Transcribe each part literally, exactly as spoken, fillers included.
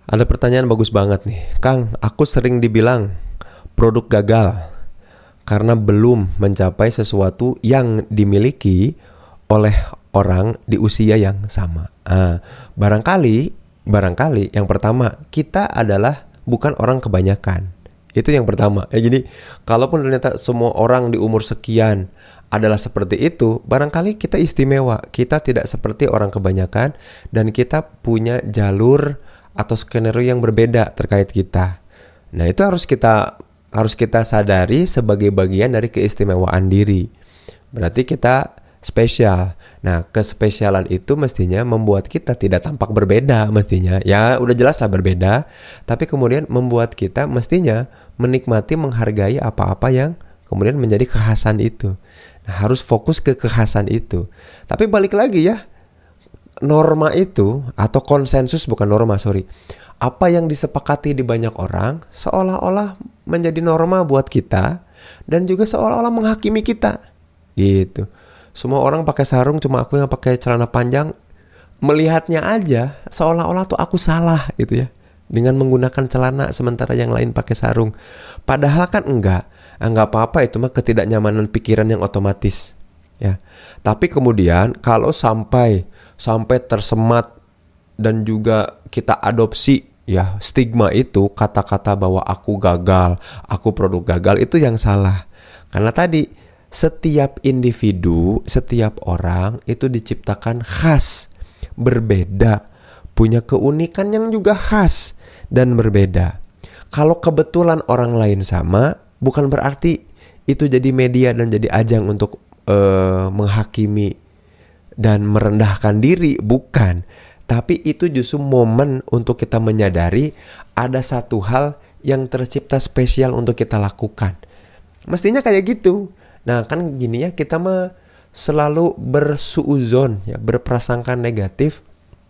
Ada pertanyaan bagus banget nih. Kang, aku sering dibilang produk gagal karena belum mencapai sesuatu yang dimiliki oleh orang di usia yang sama. Ah, barangkali, barangkali yang pertama, kita adalah bukan orang kebanyakan. Itu yang pertama. Ya, jadi, kalaupun ternyata semua orang di umur sekian adalah seperti itu, barangkali kita istimewa. Kita tidak seperti orang kebanyakan dan kita punya jalur atau skenario yang berbeda terkait kita. Nah, itu harus kita harus kita sadari sebagai bagian dari keistimewaan diri. Berarti kita spesial. Nah, kespesialan itu mestinya membuat kita tidak tampak berbeda mestinya. Ya, udah jelas lah berbeda, tapi kemudian membuat kita mestinya menikmati, menghargai apa-apa yang kemudian menjadi kekhasan itu. Nah, harus fokus ke kekhasan itu. Tapi balik lagi ya, norma itu atau konsensus, bukan norma, sorry. Apa yang disepakati di banyak orang seolah-olah menjadi norma buat kita dan juga seolah-olah menghakimi kita. Gitu. Semua orang pakai sarung, cuma aku yang pakai celana panjang. Melihatnya aja seolah-olah tuh aku salah gitu ya, dengan menggunakan celana sementara yang lain pakai sarung. Padahal kan enggak. Enggak apa-apa, itu mah ketidaknyamanan pikiran yang otomatis. Ya. Tapi kemudian kalau sampai sampai tersemat dan juga kita adopsi ya stigma itu, kata-kata bahwa aku gagal, aku produk gagal, itu yang salah. Karena tadi setiap individu, setiap orang itu diciptakan khas, berbeda, punya keunikan yang juga khas dan berbeda. Kalau kebetulan orang lain sama, bukan berarti itu jadi media dan jadi ajang untuk uh, menghakimi dan merendahkan diri, bukan. Tapi itu justru momen untuk kita menyadari ada satu hal yang tercipta spesial untuk kita lakukan. Mestinya kayak gitu. Nah, kan gini ya, kita mah selalu bersuuzon ya, berprasangka negatif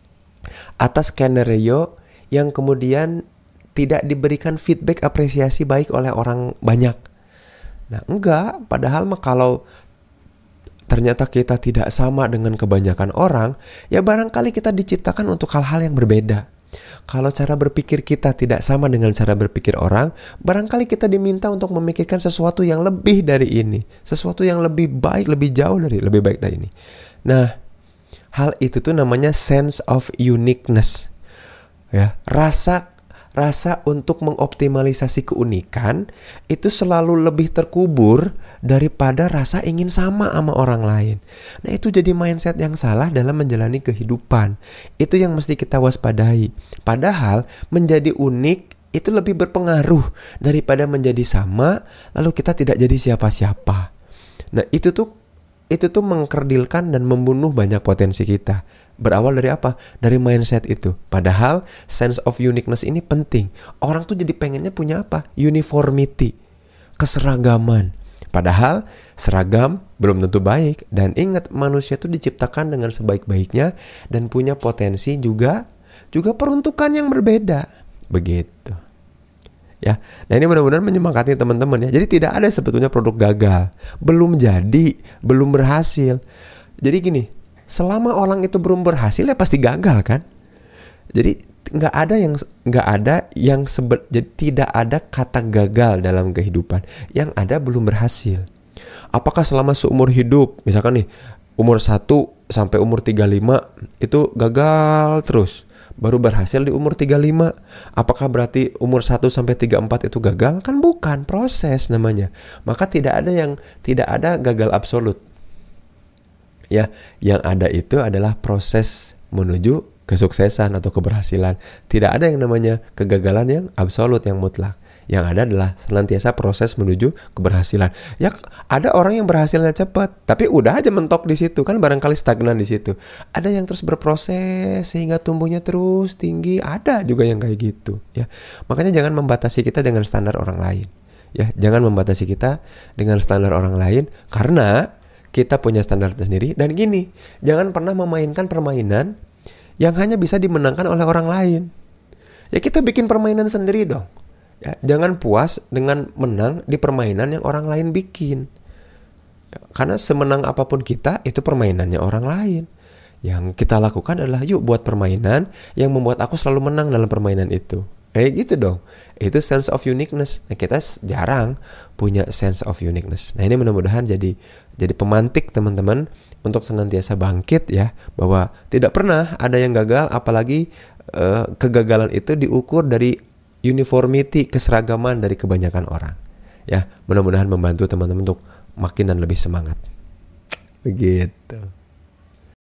atas skenario yang kemudian tidak diberikan feedback apresiasi baik oleh orang banyak. Nah, enggak, padahal mah kalau ternyata kita tidak sama dengan kebanyakan orang, ya barangkali kita diciptakan untuk hal-hal yang berbeda. Kalau cara berpikir kita tidak sama dengan cara berpikir orang, barangkali kita diminta untuk memikirkan sesuatu yang lebih dari ini, sesuatu yang lebih baik, lebih jauh dari, lebih baik dari ini. Nah, hal itu tuh namanya sense of uniqueness. Ya, rasa Rasa untuk mengoptimalisasi keunikan itu selalu lebih terkubur daripada rasa ingin sama sama orang lain. Nah, itu jadi mindset yang salah dalam menjalani kehidupan. Itu yang mesti kita waspadai. Padahal menjadi unik itu lebih berpengaruh daripada menjadi sama lalu kita tidak jadi siapa-siapa. Nah, itu tuh itu tuh mengkerdilkan dan membunuh banyak potensi kita. Berawal dari apa? Dari mindset itu. Padahal sense of uniqueness ini penting. Orang tuh jadi pengennya punya apa? Uniformity, keseragaman. Padahal seragam belum tentu baik. Dan ingat, manusia tuh diciptakan dengan sebaik-baiknya dan punya potensi juga juga peruntukan yang berbeda. Begitu. Ya. Nah, ini benar-benar menyemangati teman-teman ya. Jadi tidak ada sebetulnya produk gagal. Belum jadi, belum berhasil. Jadi gini, selama orang itu belum berhasil ya pasti gagal kan. Jadi nggak ada yang nggak ada yang sebet, jadi tidak ada kata gagal dalam kehidupan. Yang ada belum berhasil. Apakah selama seumur hidup, misalkan nih umur satu sampai umur tiga puluh lima itu gagal terus, baru berhasil di umur tiga puluh lima. Apakah berarti umur satu sampai tiga puluh empat itu gagal? Kan bukan, proses namanya. Maka tidak ada yang tidak ada gagal absolut. Ya, yang ada itu adalah proses menuju kesuksesan atau keberhasilan. Tidak ada yang namanya kegagalan yang absolut, yang mutlak. Yang ada adalah senantiasa proses menuju keberhasilan. Ya, ada orang yang berhasilnya cepat, tapi udah aja mentok di situ, kan barangkali stagnan di situ. Ada yang terus berproses sehingga tumbuhnya terus tinggi, ada juga yang kayak gitu, ya. Makanya jangan membatasi kita dengan standar orang lain. Ya, jangan membatasi kita dengan standar orang lain karena kita punya standar sendiri. Dan gini, jangan pernah memainkan permainan yang hanya bisa dimenangkan oleh orang lain. Ya, kita bikin permainan sendiri dong. Ya, jangan puas dengan menang di permainan yang orang lain bikin. Ya, karena semenang apapun kita, itu permainannya orang lain. Yang kita lakukan adalah yuk buat permainan yang membuat aku selalu menang dalam permainan itu. Kayak gitu dong. Itu sense of uniqueness. Nah, kita jarang punya sense of uniqueness. Nah, ini mudah-mudahan jadi jadi pemantik teman-teman untuk senantiasa bangkit ya, bahwa tidak pernah ada yang gagal, apalagi uh, kegagalan itu diukur dari uniformity, keseragaman dari kebanyakan orang. Ya, mudah-mudahan membantu teman-teman untuk makin dan lebih semangat. Begitu.